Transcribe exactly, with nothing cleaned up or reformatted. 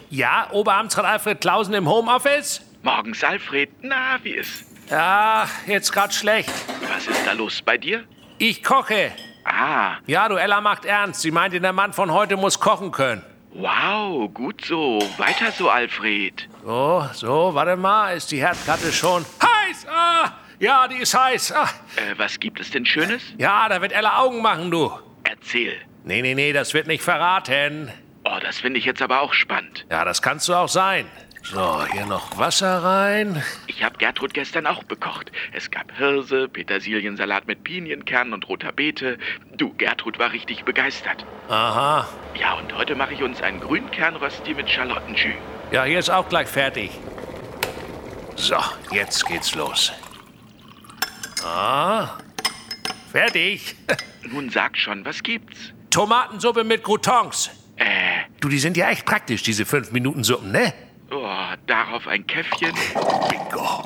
Ja, Oberamtsrat Alfred Klausen im Homeoffice? Morgens, Alfred. Na, wie ist? Ja, jetzt grad schlecht. Was ist da los bei dir? Ich koche. Ah, Ja, du, Ella macht ernst. Sie meinte, der Mann von heute muss kochen können. wow, gut so. Weiter so, Alfred. So, so, warte mal. Ist die Herdplatte schon heiß? Ah, ja, die ist heiß. Ah, Äh, was gibt es denn Schönes? ja, da wird Ella Augen machen, du. Erzähl. Nee, nee, nee, das wird nicht verraten. Oh, das finde ich jetzt aber auch spannend. Ja, das kannst du auch sein. So, hier noch Wasser rein. Ich habe Gertrud gestern auch bekocht. Es gab Hirse, Petersiliensalat mit Pinienkernen und roter Beete. Du, Gertrud war richtig begeistert. Aha. Ja, und heute mache ich uns einen Grünkernrösti mit Schalottensjus. Ja, hier ist auch gleich fertig. So, jetzt geht's los. Ah, fertig. Nun sag schon, was gibt's? Tomatensuppe mit Croutons. Äh, Du, die sind ja echt praktisch, diese fünf Minuten Suppen, ne? oh, darauf ein Käffchen. Bingo.